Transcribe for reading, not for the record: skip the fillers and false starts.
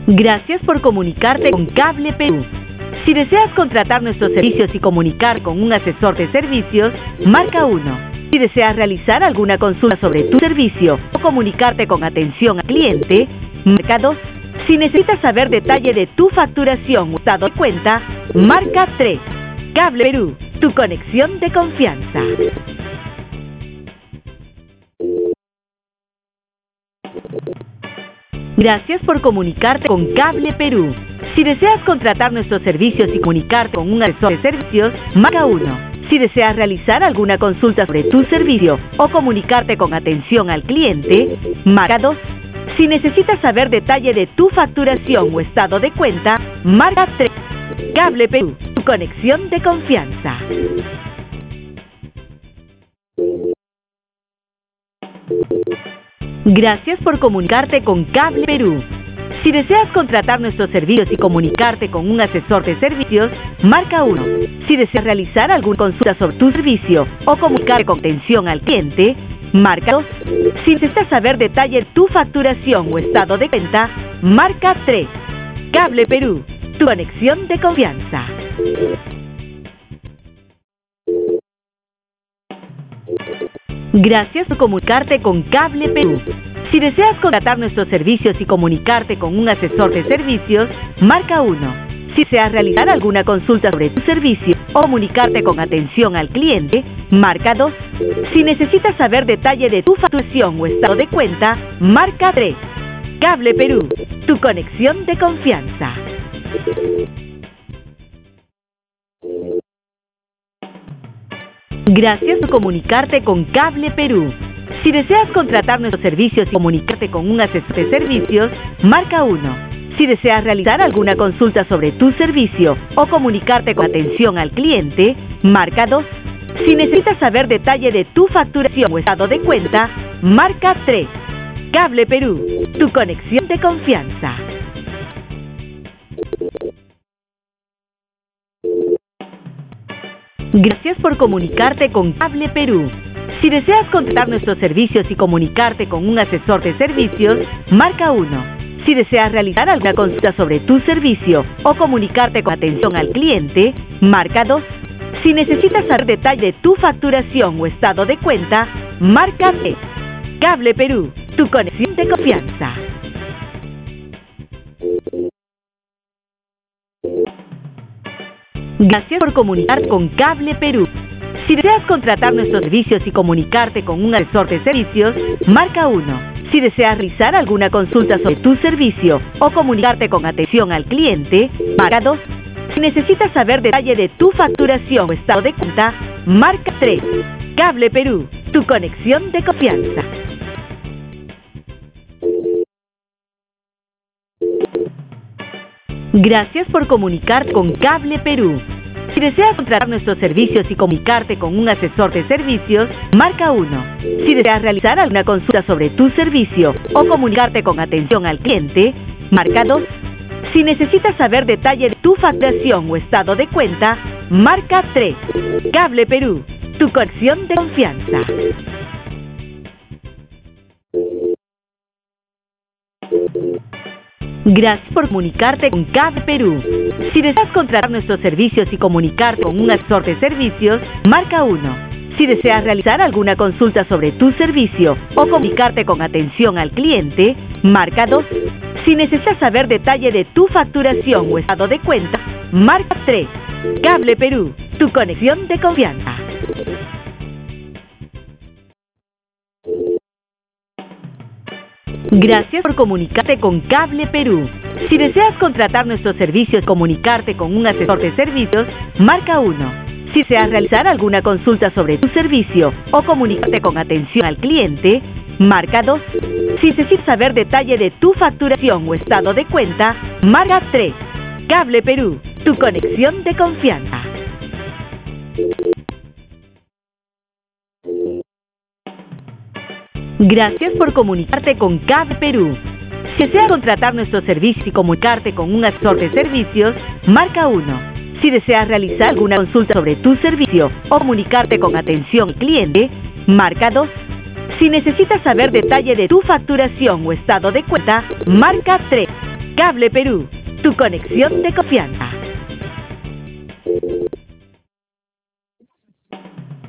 Gracias por comunicarte con Cable Perú. Si deseas contratar nuestros servicios y comunicar con un asesor de servicios, marca 1. Si deseas realizar alguna consulta sobre tu servicio o comunicarte con atención al cliente, marca 2. Si necesitas saber detalle de tu facturación o estado de cuenta, marca 3. Cable Perú, tu conexión de confianza. Gracias por comunicarte con Cable Perú. Si deseas contratar nuestros servicios y comunicarte con un asesor de servicios, marca 1. Si deseas realizar alguna consulta sobre tu servicio o comunicarte con atención al cliente, marca 2. Si necesitas saber detalle de tu facturación o estado de cuenta, marca 3. Cable Perú, tu conexión de confianza. Gracias por comunicarte con Cable Perú. Si deseas contratar nuestros servicios y comunicarte con un asesor de servicios, marca 1. Si deseas realizar alguna consulta sobre tu servicio o comunicarte con atención al cliente, marca 2. Si necesitas saber detalle de tu facturación o estado de cuenta, marca 3. Cable Perú, tu conexión de confianza. Gracias por comunicarte con Cable Perú. Si deseas contratar nuestros servicios y comunicarte con un asesor de servicios, marca 1. Si deseas realizar alguna consulta sobre tu servicio o comunicarte con atención al cliente, marca 2. Si necesitas saber detalle de tu facturación o estado de cuenta, marca 3. Cable Perú, tu conexión de confianza. Gracias por comunicarte con Cable Perú. Si deseas contratar nuestros servicios y comunicarte con un asesor de servicios, marca 1. Si deseas realizar alguna consulta sobre tu servicio o comunicarte con atención al cliente, marca 2. Si necesitas saber detalle de tu facturación o estado de cuenta, marca 3. Cable Perú, tu conexión de confianza. Gracias por comunicarte con Cable Perú. Si deseas contratar nuestros servicios y comunicarte con un asesor de servicios, marca 1. Si deseas realizar alguna consulta sobre tu servicio o comunicarte con atención al cliente, marca 2. Si necesitas saber detalle de tu facturación o estado de cuenta, marca 3. Cable Perú, tu conexión de confianza. Gracias por comunicar con Cable Perú. Si deseas contratar nuestros servicios y comunicarte con un asesor de servicios, marca 1. Si deseas realizar alguna consulta sobre tu servicio o comunicarte con atención al cliente, marca 2. Si necesitas saber detalle de tu facturación o estado de cuenta, marca 3. Cable Perú, tu conexión de confianza. Gracias por comunicar con Cable Perú. Si deseas contratar nuestros servicios y comunicarte con un asesor de servicios, marca 1. Si deseas realizar alguna consulta sobre tu servicio o comunicarte con atención al cliente, marca 2. Si necesitas saber detalle de tu facturación o estado de cuenta, marca 3. Cable Perú, tu conexión de confianza. Gracias por comunicarte con Cable Perú. Si deseas contratar nuestros servicios y comunicarte con un asesor de servicios, marca 1. Si deseas realizar alguna consulta sobre tu servicio o comunicarte con atención al cliente, marca 2. Si necesitas saber detalle de tu facturación o estado de cuenta, marca 3. Cable Perú, tu conexión de confianza. Gracias por comunicarte con Cable Perú. Si deseas contratar nuestros servicios y comunicarte con un asesor de servicios, marca 1. Si deseas realizar alguna consulta sobre tu servicio o comunicarte con atención al cliente, marca 2. Si necesitas saber detalle de tu facturación o estado de cuenta, marca 3. Cable Perú, tu conexión de confianza. Gracias por comunicarte con Cable Perú. Si deseas contratar nuestros servicios y comunicarte con un asesor de servicios, marca 1. Si deseas realizar alguna consulta sobre tu servicio o comunicarte con atención al cliente, marca 2. Si necesitas saber detalle de tu facturación o estado de cuenta, marca 3. Cable Perú, tu conexión de confianza.